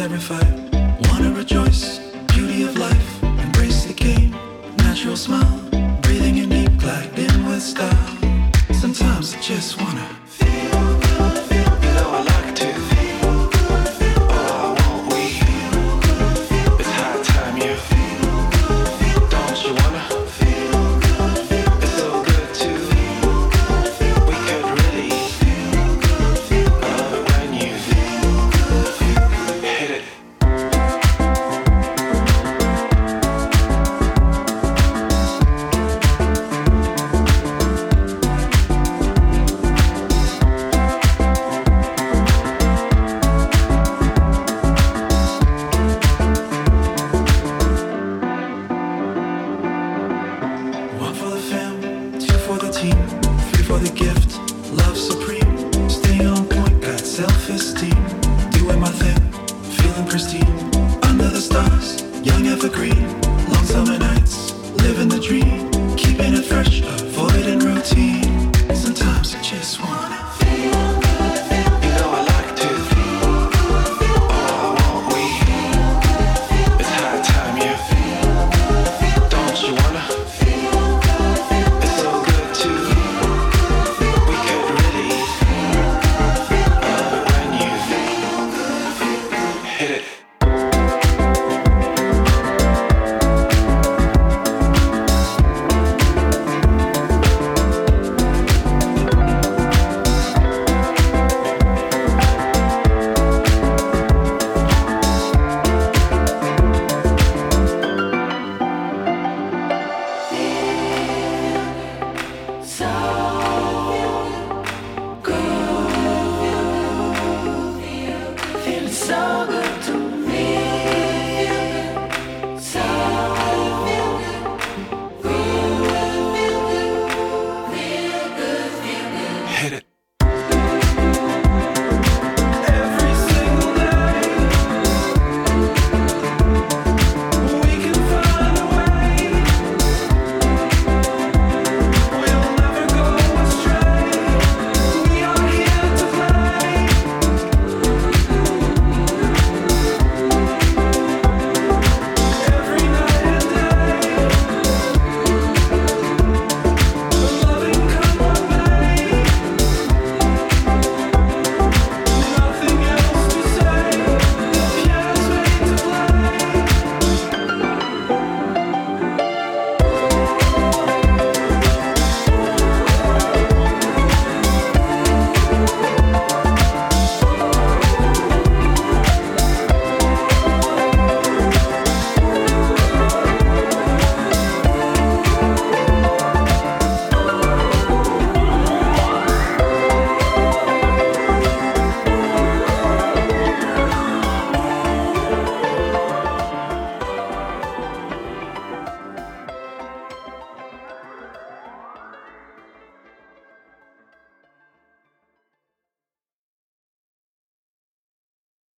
every fight. Wanna rejoice, beauty of life, embrace the game. Natural smile, breathing in deep, glide in with style. Sometimes I just wanna feel good, feel good. You know I like to feel good, feel good. Oh, won't we feel good, feel good. It's high time you feel good, feel good. Don't you wanna feel good, feel good. It's so good to feel good, feel good. We could really feel good, feel good. I love it when you feel good, feel good. Hit it. One for the fam, two for the team, three for the gift, love supreme. Stay on point, got self-esteem. Doing my thing, feeling pristine.